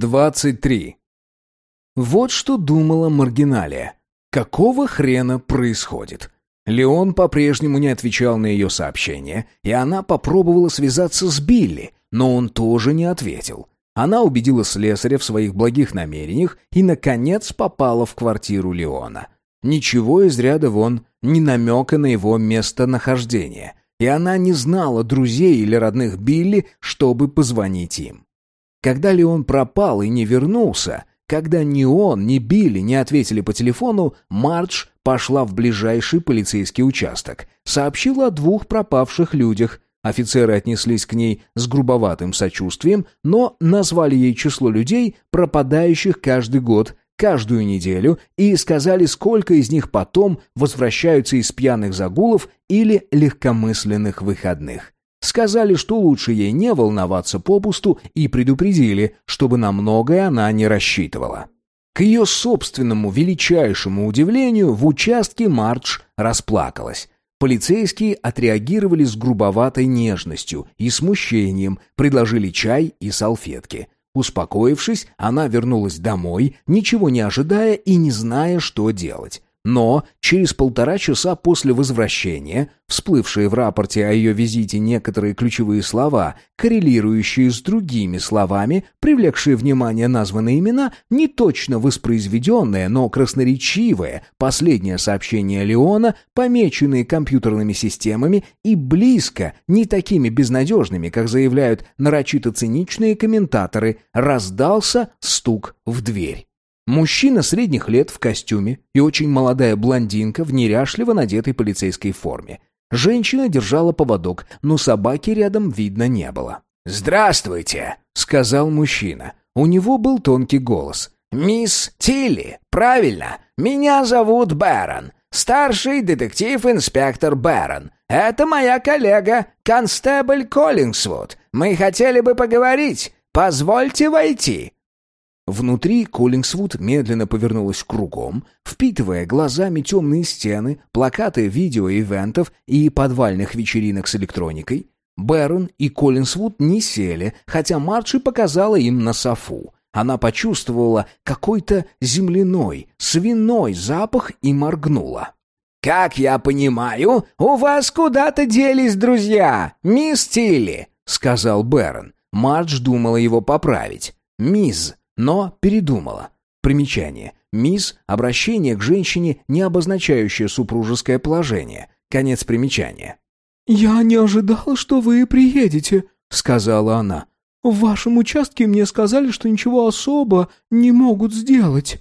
23. Вот что думала Маргиналия. Какого хрена происходит? Леон по-прежнему не отвечал на ее сообщения, и она попробовала связаться с Билли, но он тоже не ответил. Она убедила слесаря в своих благих намерениях и, наконец, попала в квартиру Леона. Ничего из ряда вон, ни намека на его местонахождение, и она не знала друзей или родных Билли, чтобы позвонить им. Когда Леон пропал и не вернулся, когда ни он, ни Билли не ответили по телефону, Мардж пошла в ближайший полицейский участок, сообщила о 2 пропавших людях. Офицеры отнеслись к ней с грубоватым сочувствием, но назвали ей число людей, пропадающих каждый год, каждую неделю, и сказали, сколько из них потом возвращаются из пьяных загулов или легкомысленных выходных. Сказали, что лучше ей не волноваться попусту, и предупредили, чтобы на многое она не рассчитывала. К ее собственному величайшему удивлению в участке Мардж расплакалась. Полицейские отреагировали с грубоватой нежностью и смущением, предложили чай и салфетки. Успокоившись, она вернулась домой, ничего не ожидая и не зная, что делать. Но через 1,5 часа после возвращения, всплывшие в рапорте о ее визите некоторые ключевые слова, коррелирующие с другими словами, привлекшие внимание названные имена, неточно воспроизведенное, но красноречивое последнее сообщение Леона, помеченные компьютерными системами и близко не такими безнадежными, как заявляют нарочито циничные комментаторы, раздался стук в дверь. Мужчина средних лет в костюме и очень молодая блондинка в неряшливо надетой полицейской форме. Женщина держала поводок, но собаки рядом видно не было. «Здравствуйте», — сказал мужчина. У него был тонкий голос. «Мисс Тилли, правильно. Меня зовут Бэрон. Старший детектив-инспектор Бэрон. Это моя коллега, констебль Коллингсвуд. Мы хотели бы поговорить. Позвольте войти». Внутри Коллингсвуд медленно повернулась кругом, впитывая глазами темные стены, плакаты видеоивентов и подвальных вечеринок с электроникой. Бэрон и Коллингсвуд не сели, хотя Мардж показала им на софу. Она почувствовала какой-то земляной, свиной запах и моргнула. «Как я понимаю, у вас куда-то делись друзья, мисс Тилли», — сказал Бэрон. Мардж думала его поправить. «Мисс», но передумала. Примечание. «Мисс» — обращение к женщине, не обозначающее супружеское положение. Конец примечания. «Я не ожидал, что вы приедете», — сказала она. «В вашем участке мне сказали, что ничего особо не могут сделать».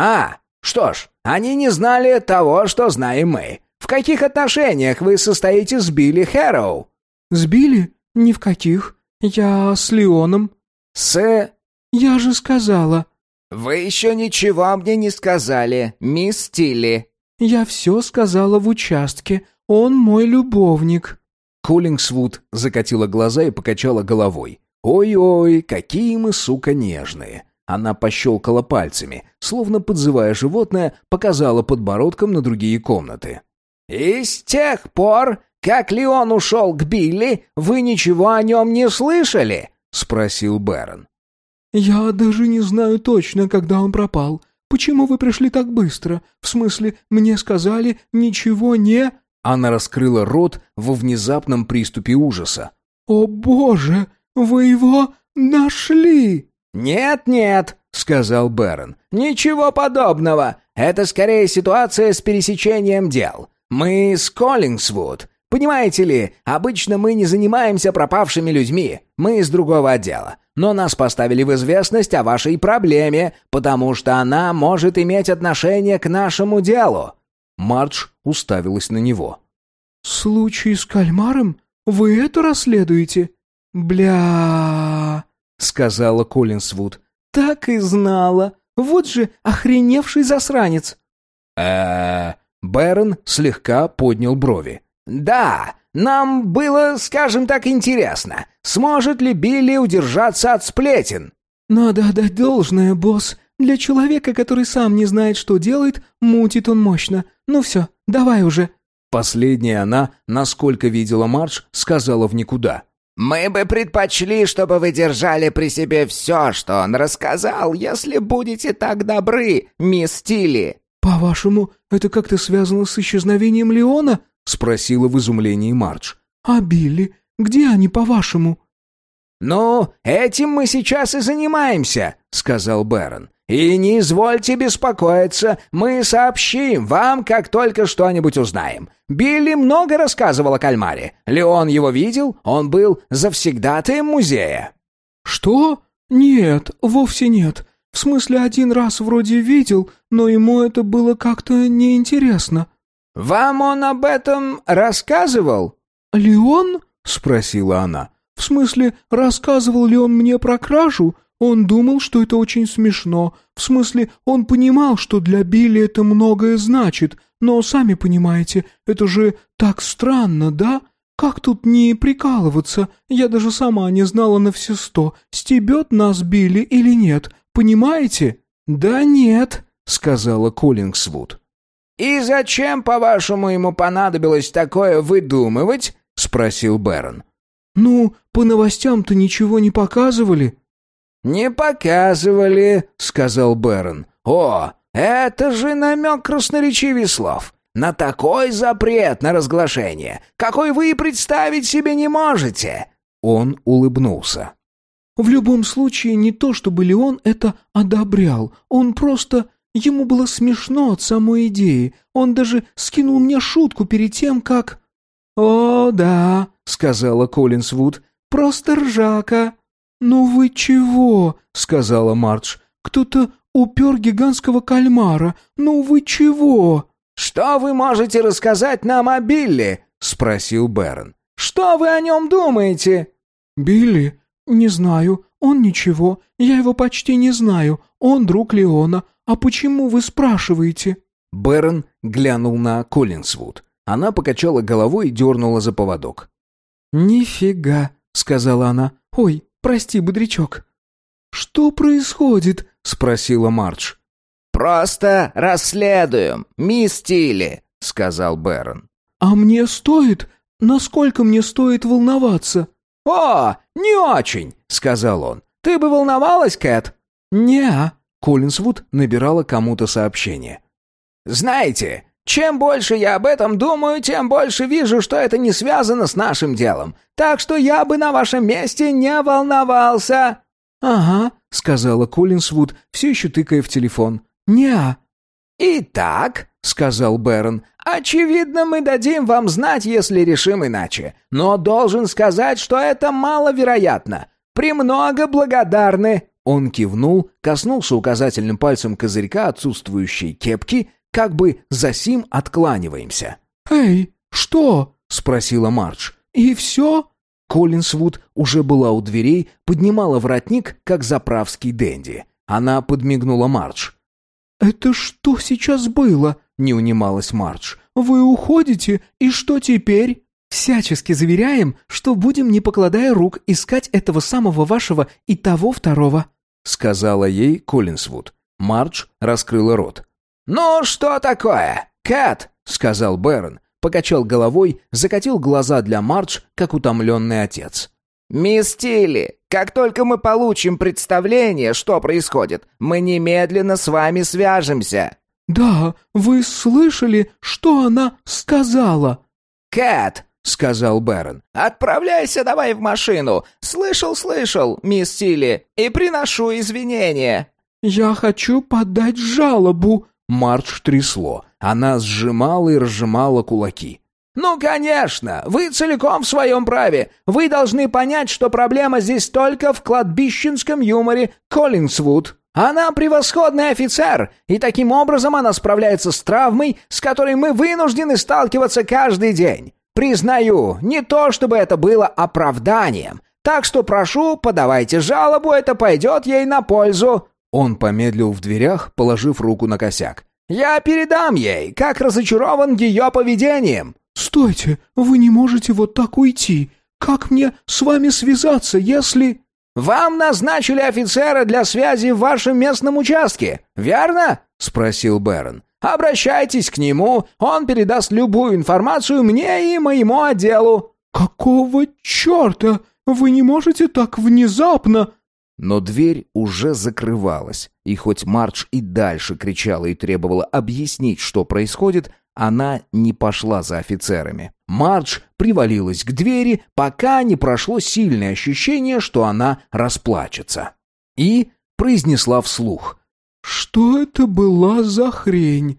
Что ж, они не знали того, что знаем мы. В каких отношениях вы состоите с Билли Хэроу?» «С Билли? Ни в каких. Я с Леоном». «Я же сказала». «Вы еще ничего мне не сказали, мисс Тилли». «Я все сказала в участке. Он мой любовник». Коллингсвуд закатила глаза и покачала головой. «Ой-ой, какие мы, сука, нежные». Она пощелкала пальцами, словно подзывая животное, показала подбородком на другие комнаты. «И с тех пор, как Леон ушел к Билли, вы ничего о нем не слышали?» — спросил Бэрон. «Я даже не знаю точно, когда он пропал. Почему вы пришли так быстро? В смысле, мне сказали, ничего не...» Она раскрыла рот во внезапном приступе ужаса. «О боже, вы его нашли!» «Нет», — сказал Бэрон, — «ничего подобного. Это скорее ситуация с пересечением дел. Мы с Коллингсвуд. Понимаете ли, обычно мы не занимаемся пропавшими людьми. Мы из другого отдела. Но нас поставили в известность о вашей проблеме, потому что она может иметь отношение к нашему делу». Мардж уставилась на него. «Случай с кальмаром? Вы это расследуете?» «Бля...» — сказала Коллингсвуд. «Так и знала. Вот же охреневший засранец». Бэрон слегка поднял брови. «Да, нам было, скажем так, интересно, сможет ли Билли удержаться от сплетен?» «Надо отдать должное, босс. Для человека, который сам не знает, что делает, мутит он мощно. Ну все, давай уже». Последняя она, насколько видела Мардж, сказала в никуда. Мы бы предпочли, чтобы вы держали при себе все, что он рассказал, если будете так добры, мисс Тилли». «По-вашему, это как-то связано с исчезновением Леона?» — спросила в изумлении Мардж. «А Билли? Где они, по-вашему?» «Ну, этим мы сейчас и занимаемся», — сказал Бэрон. «И не извольте беспокоиться, мы сообщим вам, как только что-нибудь узнаем. Билли много рассказывал о кальмаре. Леон его видел, он был завсегдатаем музея». «Что? Нет, вовсе нет. В смысле, один раз вроде видел, но ему это было как-то неинтересно». «Вам он об этом рассказывал?» «Леон?» — спросила она. «В смысле, рассказывал ли он мне про кражу? Он думал, что это очень смешно. В смысле, он понимал, что для Билли это многое значит. Но, сами понимаете, это же так странно, да? Как тут не прикалываться? Я даже сама не знала на все 100, стебет нас Билли или нет. Понимаете?» «Да нет», — сказала Коллингсвуд. «И зачем, по-вашему, ему понадобилось такое выдумывать?» — спросил Бэрон. «Ну, по новостям-то ничего не показывали». «Не показывали», — сказал Бэрон. «О, это же намек красноречивее слов. На такой запрет на разглашение, какой вы и представить себе не можете». Он улыбнулся. «В любом случае, не то чтобы Леон это одобрял. Он просто... Ему было смешно от самой идеи. Он даже скинул мне шутку перед тем, как...» «О, да», — сказала Коллинсвуд, — «просто ржака». «Ну вы чего?» — сказала Мардж. «Кто-то упер гигантского кальмара. Ну вы чего?» «Что вы можете рассказать нам о Билли?» — спросил Бэрон. «Что вы о нем думаете?» «Билли? Не знаю. Он ничего. Я его почти не знаю. Он друг Леона. А почему вы спрашиваете?» Бэрон глянул на Коллинсвуд. Она покачала головой и дернула за поводок. «Нифига», — сказала она. «Ой, прости, бодрячок». «Что происходит?» — спросила Мардж. «Просто расследуем, мисс Тилли», — сказал Бэрон. «А мне стоит? Насколько мне стоит волноваться?» «О, не очень», — сказал он. «Ты бы волновалась, Кэт?» «Не-а». Коллинсвуд набирала кому-то сообщение. «Знаете, чем больше я об этом думаю, тем больше вижу, что это не связано с нашим делом. Так что я бы на вашем месте не волновался». «Ага», — сказала Коллинсвуд, все еще тыкая в телефон. «Не-а». «Итак», — сказал Бэрон, — «очевидно, мы дадим вам знать, если решим иначе. Но должен сказать, что это маловероятно. Премного благодарны». Он кивнул, коснулся указательным пальцем козырька отсутствующей кепки, как бы за сим откланиваемся. «Эй, что?» — спросила Мардж. «И все?» Коллинсвуд уже была у дверей, поднимала воротник, как заправский денди. Она подмигнула Мардж. «Это что сейчас было?» — не унималась Мардж. «Вы уходите, и что теперь?» «Всячески заверяем, что будем, не покладая рук, искать этого самого вашего и того второго», — сказала ей Коллинсвуд. Мардж раскрыла рот. «Ну, что такое? Кэт!» — сказал Бэрон, покачал головой, закатил глаза для Мардж, как утомленный отец. «Мисс Тилли, как только мы получим представление, что происходит, мы немедленно с вами свяжемся». «Да, вы слышали, что она сказала?» «Кэт!» — сказал Бэрон. «Отправляйся давай в машину. Слышал, мисс Тилли, и приношу извинения». «Я хочу подать жалобу». Мардж трясло. Она сжимала и разжимала кулаки. «Ну, конечно! Вы целиком в своем праве. Вы должны понять, что проблема здесь только в кладбищенском юморе Коллинсвуд. Она превосходный офицер, и таким образом она справляется с травмой, с которой мы вынуждены сталкиваться каждый день. Признаю, не то чтобы это было оправданием. Так что прошу, подавайте жалобу, это пойдет ей на пользу». Он помедлил в дверях, положив руку на косяк. «Я передам ей, как разочарован ее поведением». «Стойте, вы не можете вот так уйти. Как мне с вами связаться, если...» «Вам назначили офицера для связи в вашем местном участке, верно?» — спросил Бэрон. «Обращайтесь к нему, он передаст любую информацию мне и моему отделу». «Какого черта? Вы не можете так внезапно!» Но дверь уже закрывалась, и хоть Мардж и дальше кричала и требовала объяснить, что происходит, она не пошла за офицерами. Мардж привалилась к двери, пока не прошло сильное ощущение, что она расплачется. И произнесла вслух: «Что это была за хрень?»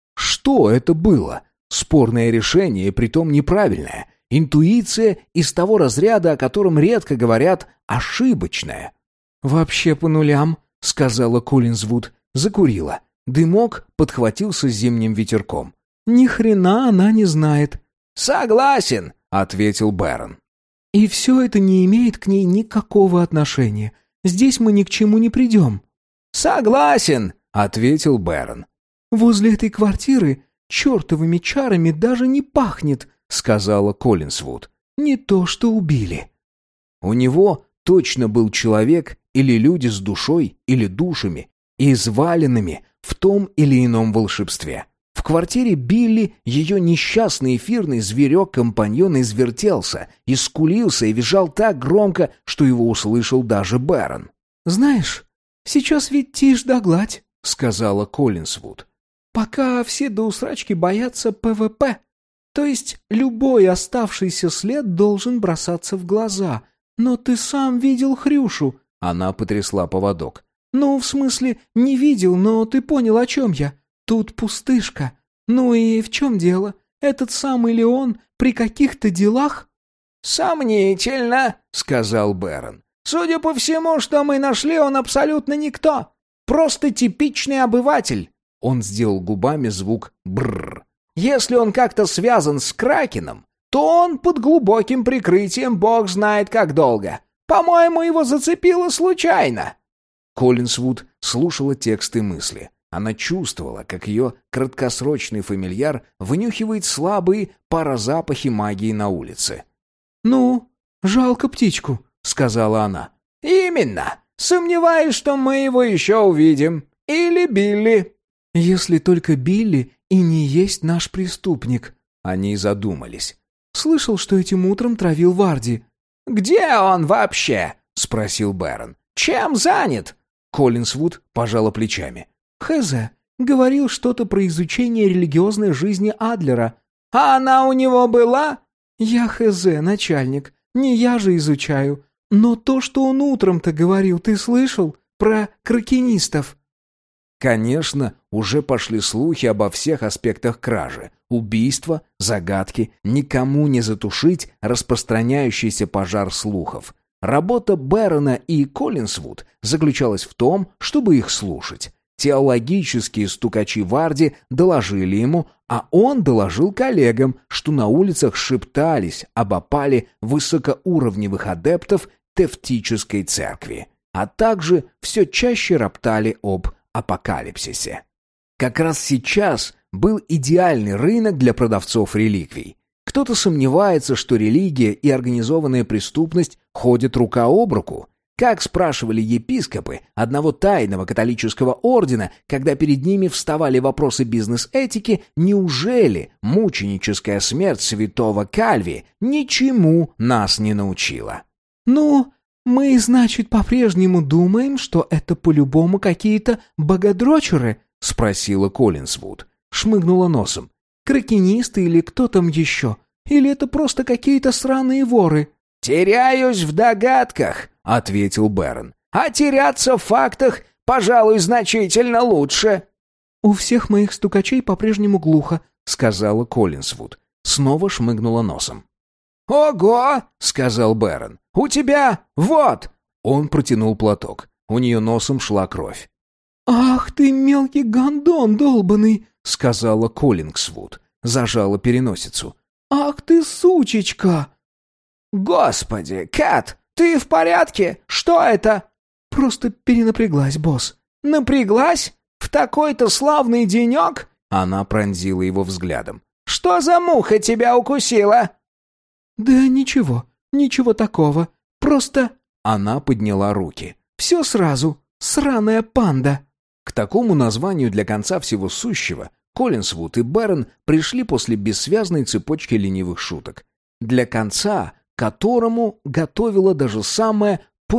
Что это было? Спорное решение, притом неправильное. Интуиция из того разряда, о котором редко говорят, ошибочная. «Вообще по нулям», — сказала Коллинзвуд. Закурила. Дымок подхватился зимним ветерком. «Ни хрена она не знает». «Согласен», — ответил Бэрон. «И все это не имеет к ней никакого отношения. Здесь мы ни к чему не придем». «Согласен», — ответил Бэрон. «Возле этой квартиры чертовыми чарами даже не пахнет», — сказала Коллинзвуд. «Не то, что убили». У него точно был человек или люди с душой или душами, изваленными в том или ином волшебстве. В квартире Билли ее несчастный эфирный зверек-компаньон извертелся, искулился и визжал так громко, что его услышал даже Бэрон. «Знаешь, сейчас ведь тишь да гладь», — сказала Коллинзвуд. «Пока все до усрачки боятся ПВП. То есть любой оставшийся след должен бросаться в глаза. Но ты сам видел Хрюшу». Она потрясла поводок. «Ну, в смысле, не видел, но ты понял, о чем я. Тут пустышка. Ну и в чем дело? Этот самый Леон при каких-то делах?» «Сомнительно», — сказал Бэрон. «Судя по всему, что мы нашли, он абсолютно никто. Просто типичный обыватель». Он сделал губами звук «брррр». «Если он как-то связан с Кракеном, то он под глубоким прикрытием бог знает как долго. По-моему, его зацепило случайно». Коллинзвуд слушала тексты мысли. Она чувствовала, как ее краткосрочный фамильяр вынюхивает слабые парозапахи магии на улице. «Ну, жалко птичку», — сказала она. «Именно. Сомневаюсь, что мы его еще увидим. Или Билли». «Если только Билли и не есть наш преступник». Они задумались. «Слышал, что этим утром травил Варди». «Где он вообще?» — спросил Бэрон. «Чем занят?» Коллинзвуд пожала плечами. «Хз. Говорил что-то про изучение религиозной жизни Адлера». «А она у него была?» «Я хз, начальник. Не я же изучаю. Но то, что он утром-то говорил, ты слышал? Про кракенистов». Конечно, уже пошли слухи обо всех аспектах кражи. Убийства, загадки, никому не затушить распространяющийся пожар слухов. Работа Бэрона и Коллинзвуд заключалась в том, чтобы их слушать. Теологические стукачи Варди доложили ему, а он доложил коллегам, что на улицах шептались об опале высокоуровневых адептов Тевтической церкви, а также все чаще роптали об апокалипсисе. Как раз сейчас был идеальный рынок для продавцов реликвий. Кто-то сомневается, что религия и организованная преступность ходят рука об руку. Как спрашивали епископы одного тайного католического ордена, когда перед ними вставали вопросы бизнес-этики, неужели мученическая смерть святого Кальви ничему нас не научила? «Ну, мы, значит, по-прежнему думаем, что это по-любому какие-то богодрочеры?» — спросила Коллинзвуд. Шмыгнула носом. «Кракенисты или кто там еще? Или это просто какие-то сраные воры?» «Теряюсь в догадках», — ответил Бэрон. «А теряться в фактах, пожалуй, значительно лучше». «У всех моих стукачей по-прежнему глухо», — сказала Коллинзвуд. Снова шмыгнула носом. «Ого!» — сказал Бэрон. «У тебя вот!» Он протянул платок. У нее носом шла кровь. «Ах ты, мелкий гондон долбаный!» — сказала Коллинзвуд. Зажала переносицу. «Ах ты, сучечка!» «Господи, Кэт, ты в порядке? Что это?» «Просто перенапряглась, босс». «Напряглась? В такой-то славный денек?» Она пронзила его взглядом. «Что за муха тебя укусила?» «Да ничего, ничего такого. Просто...» Она подняла руки. «Все сразу. Сраная панда». К такому названию для конца всего сущего Коллинзвуд и Бэрон пришли после бессвязной цепочки ленивых шуток. Для конца которому готовила даже самая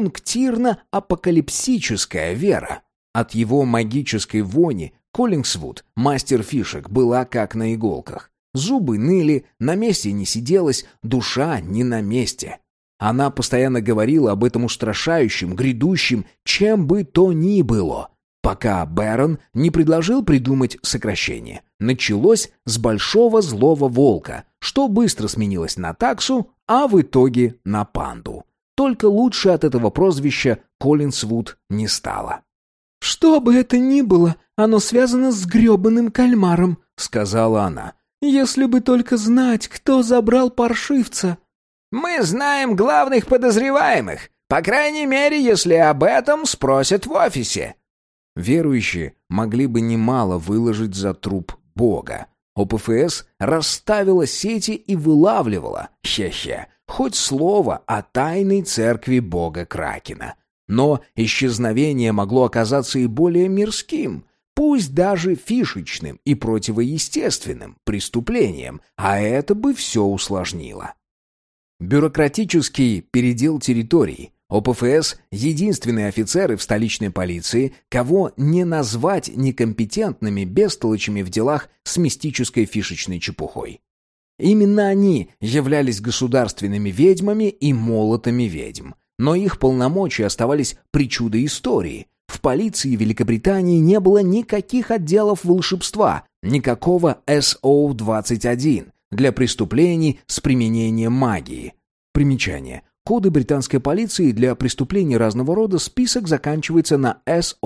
пунктирно-апокалипсическая вера. От его магической вони Коллинсвуд, мастер фишек, была как на иголках. Зубы ныли, на месте не сиделась, душа не на месте. Она постоянно говорила об этом устрашающем, грядущем, чем бы то ни было, пока Бэрон не предложил придумать сокращение. Началось с большого злого волка, что быстро сменилось на таксу, а в итоге на панду. Только лучше от этого прозвища Коллинсвуд не стало. «Что бы это ни было, оно связано с грёбаным кальмаром», — сказала она. «Если бы только знать, кто забрал паршивца». «Мы знаем главных подозреваемых, по крайней мере, если об этом спросят в офисе». Верующие могли бы немало выложить за труп Бога. ОПФС расставила сети и вылавливала, хоть слово о тайной церкви Бога Кракена. Но исчезновение могло оказаться и более мирским, пусть даже фишечным и противоестественным преступлением, а это бы все усложнило. Бюрократический передел территорий. ОПФС — единственные офицеры в столичной полиции, кого не назвать некомпетентными бестолочами в делах с мистической фишечной чепухой. Именно они являлись государственными ведьмами и молотами ведьм. Но их полномочия оставались причудой истории. В полиции Великобритании не было никаких отделов волшебства, никакого SO-21 для преступлений с применением магии. Примечание. Коды британской полиции для преступлений разного рода, список заканчивается на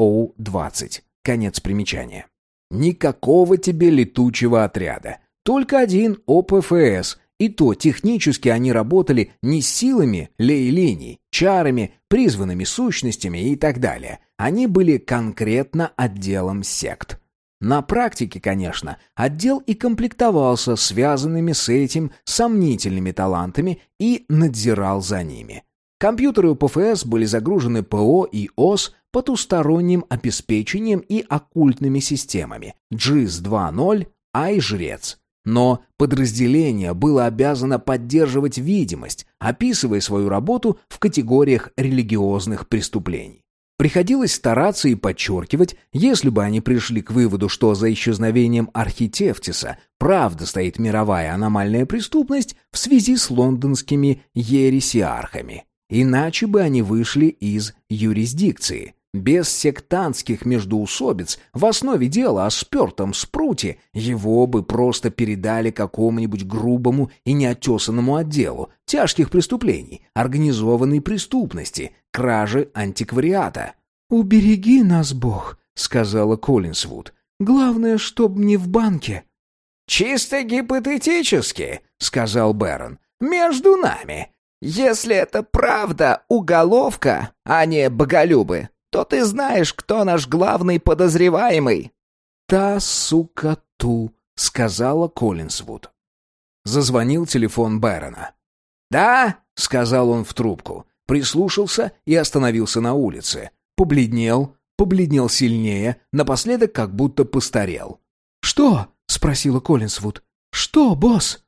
SO-20. Конец примечания. Никакого тебе летучего отряда. Только один ОПФС. И то технически они работали не с силами лей-линий, чарами, призванными сущностями и так далее. Они были конкретно отделом сект. На практике, конечно, отдел и комплектовался связанными с этим сомнительными талантами и надзирал за ними. Компьютеры ОПФС были загружены ПО и ОС потусторонним обеспечением и оккультными системами GIS 2.0, Ай-Жрец. Но подразделение было обязано поддерживать видимость, описывая свою работу в категориях религиозных преступлений. Приходилось стараться и подчеркивать, если бы они пришли к выводу, что за исчезновением Архитефтиса правда стоит мировая аномальная преступность в связи с лондонскими ересиархами. Иначе бы они вышли из юрисдикции. Без сектантских междоусобиц в основе дела о спертом спруте его бы просто передали какому-нибудь грубому и неотесанному отделу тяжких преступлений, организованной преступности, кражи антиквариата. «Убереги нас, Бог», — сказала Коллинсвуд. «Главное, чтоб не в банке». «Чисто гипотетически», — сказал Бэрон, — «между нами. Если это правда уголовка, а не боголюбы, то ты знаешь, кто наш главный подозреваемый». «Та сука ту», — сказала Коллинсвуд. Зазвонил телефон Бэрона. «Да», — сказал он в трубку, прислушался и остановился на улице. Побледнел сильнее, напоследок как будто постарел. «Что?» — спросила Коллинсвуд. «Что, босс?»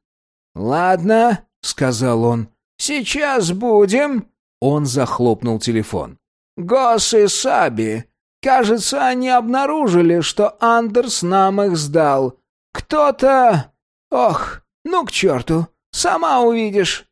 «Ладно», — сказал он. «Сейчас будем». Он захлопнул телефон. «Госс и Саби. Кажется, они обнаружили, что Андерс нам их сдал. Кто-то... Ох, ну к черту. Сама увидишь».